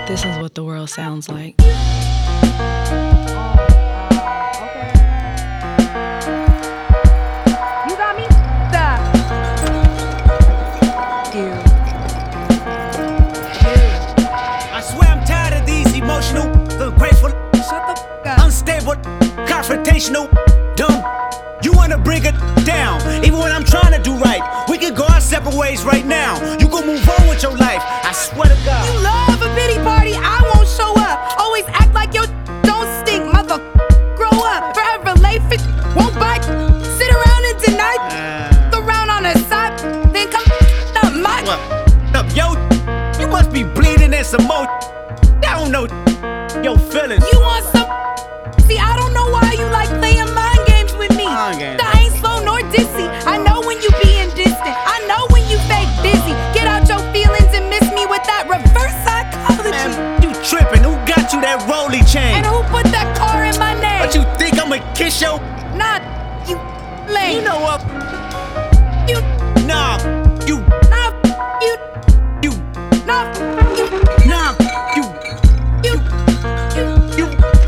This is what the world sounds like. You got me up. I swear I'm tired of these emotional, ungrateful, Shut the f up. unstable, confrontational, dumb. You wanna bring it down, even when I'm trying to do right. We can go our separate ways right now. You gon' move on with your life, I swear to God. You love a pity party, I won't show up. Always act like your don't stink, mother. Grow up, forever late, won't bite. Sit around and deny. Around on the side, then come up my. What up, yo? You must be bleeding and some more. I don't know your feelings. You want some? See, I don't know why you like playing mind games with me. Mind games. I ain't slow nor dizzy. I know when you being distant. I know when you fake busy. Get out your feelings and miss me with that reverse psychology. Man, you tripping? Who got you that rolly chain? And who put that car in my name? But you think I'ma kiss your? Not you, lame. You know what? You, Nah, you, not you, you, not you, nah, you, you, you, you.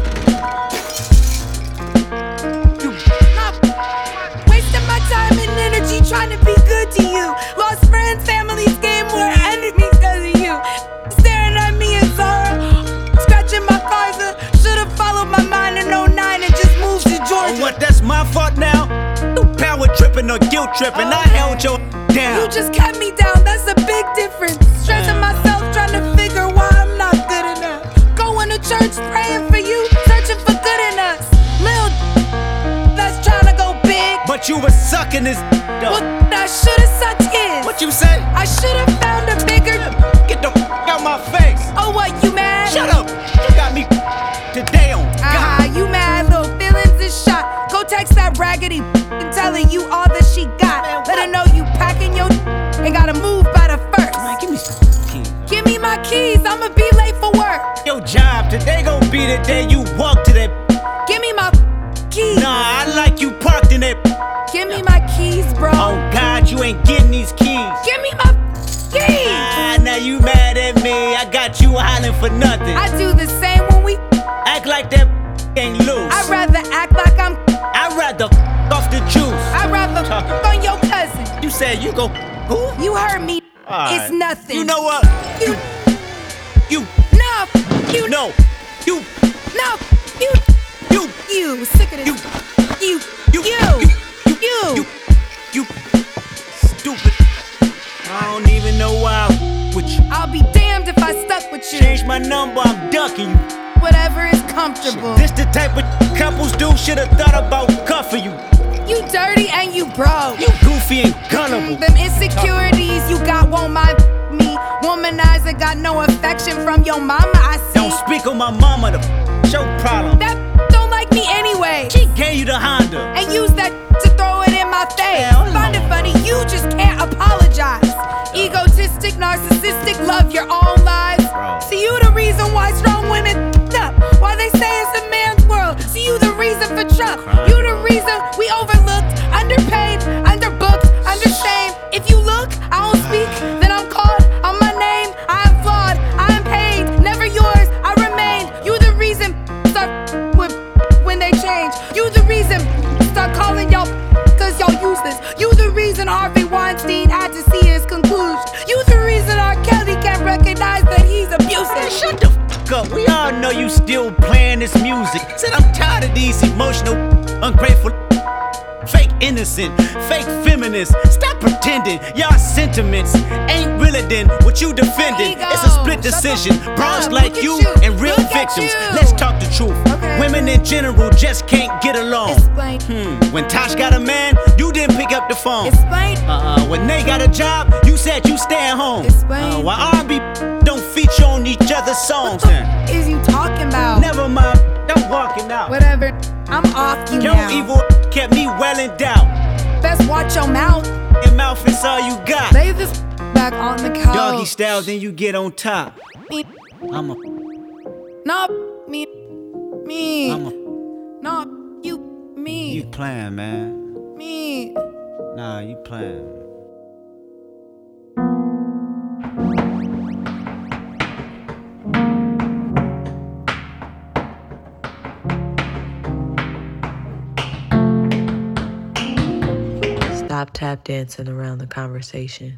not wasting my time and energy trying to be good to you. Lost friends, families, game more enemies because of you. Staring at me in sorrow, scratching my cars. Should've followed my mind in '09 and just moved to Oh, Georgia. what? That's my fault now? No power tripping or guilt tripping. I held your down. You just kept me down, that's a big difference. Stressing myself, trying to figure why I'm not good enough. Going to church, praying for you, searching for good in us. Lil' that's trying to go big. But you was sucking this What up. I should've sucked his. What you say? I should've found a bigger. Get the out my face. Oh, what, you mad? Shut up. You got me today on Ah, God. you mad, little feelings is shot. Go text that raggedy and telling you all that she got. Let her know you packing your and gotta move by the first. Man, give me some keys. Give me my keys, I'ma be late for work. Your job today gon' be the day you walk to that. Give me my keys. Nah, I like you parked in that. Give me my keys, bro. Oh God, you ain't getting these keys. Give me my keys. Ah, now you mad at me. I got you hollering for nothing. I do the same when we. Act like that ain't loose. I'd rather act like I'm. I'd rather off the juice. I'd rather on your cousin. You said you go who? You heard me. Alright. It's nothing. You know what? You. You No. You. no. You No. You. you You. Sick of this. You. You. You. You. you you stupid. I don't even know why I'm with you. I'll be damned if I stuck with you. Change my number, I'm ducking you. Whatever is comfortable. This the type of couples do. Should've thought about cuffing you. You dirty and you broke. You goofy and gullible. Them insecurities you got won't mind me. Womanizer got no affection from your mama, I see. Don't speak on my mama, the show problem. That don't like me anyway. She gave you the Honda. And use that to throw it in my face. Hell no. Find it funny, you just can't apologize. Egotistic, narcissistic, love your own lives. Bro. See, you the reason why strong women up. Why they say it's a man's world. See, you the reason for Trump. You the reason we overlooked, underpaid, underbooked, understained. If you look, I don't speak, then I'm called on my name. I am flawed, I am paid, never yours, I remain. You the reason start with when they change. You the reason start calling y'all cause y'all useless. You the reason Harvey Weinstein had to see his conclusion. You the reason R. Kelly can't recognize that he's abusive. Shut the fuck up. We all know you still playing this music. Said I'm tired of these emotional, ungrateful, fake innocent, fake feminists. Stop pretending y'all sentiments ain't realer than what you defending. Ego. It's a split Shut the decision. fuck Bronze up. like Look at you you. and real Look at victims. you. Let's talk the truth. Okay. Women in general just can't get along. Explain. When Tosh got a man, you didn't pick up the phone. Explain. When they got a job, you said you stay at home. Explain. Why R&B don't feature on each other's songs What then? the is you talking about? Never mind, I'm walking out. Whatever. I'm off you Your now. evil kept me well in doubt. Best watch your mouth. Your mouth is all you got. Lay this back on the couch. Doggy style, then you get on top. Me. I'm a, Not me. Me. I'm a, Not you. Me. you playing, man. Me. Nah, you playing. stop tap dancing around the conversation.